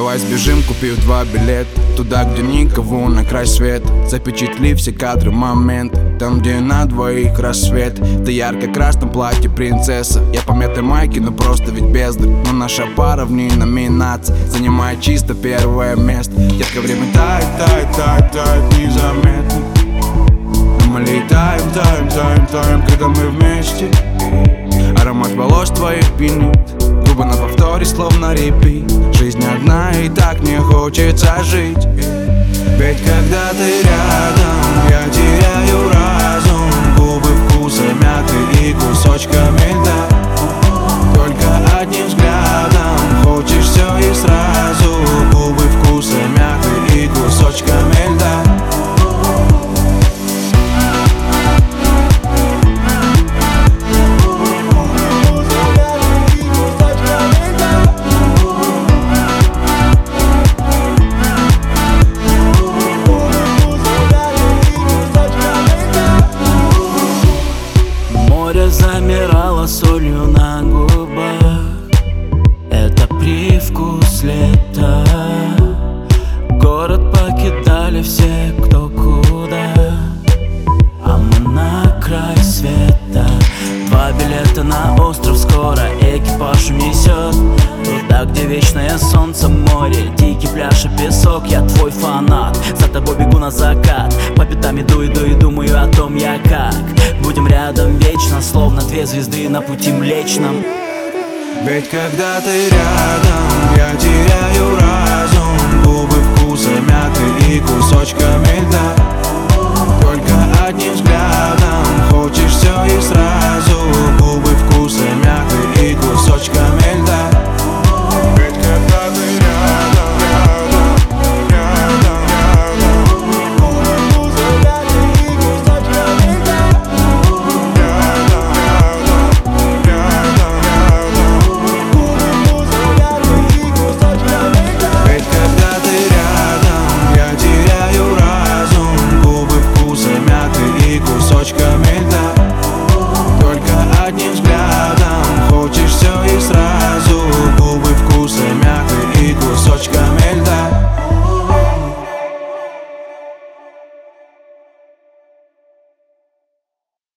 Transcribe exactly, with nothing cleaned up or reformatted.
Давай сбежим, купив два билета туда, где никого, на край света. Запечатли все кадры, моменты там, где на двоих рассвет. Ты ярко-красном платье принцесса, я по мятной майке, но просто ведь бездарь. Но наша пара в ней номинация занимает чисто первое место. Детка, время тает, тает, тает, тает незаметно. Мы летаем, таем, таем, таем, когда мы вместе. Аромат волос твоих пьянит, губы на повторе, словно репит. Жизнь одна и так не хочется жить. Ведь когда ты рядом, я теряю разум. Губы вкуса мяты и кусочками льда. Только одним взглядом хочешь все и сразу. Губы вкуса мяты и кусочками льда. Замирала солью на губах, это привкус лета. Город покидали все, кто куда, а мы на край света. Два билета на остров, скоро экипаж унесет туда, где вечное солнце, море, дикий пляж и песок. Я твой фанат, за тобой бегу на закат. По пятам иду, иду и думаю о том, я как будем рядом вечно, словно две звезды на пути Млечном. Ведь когда ты рядом, я теряю разум. Губы вкуса мяты и кусочками льда. Только одним взглядом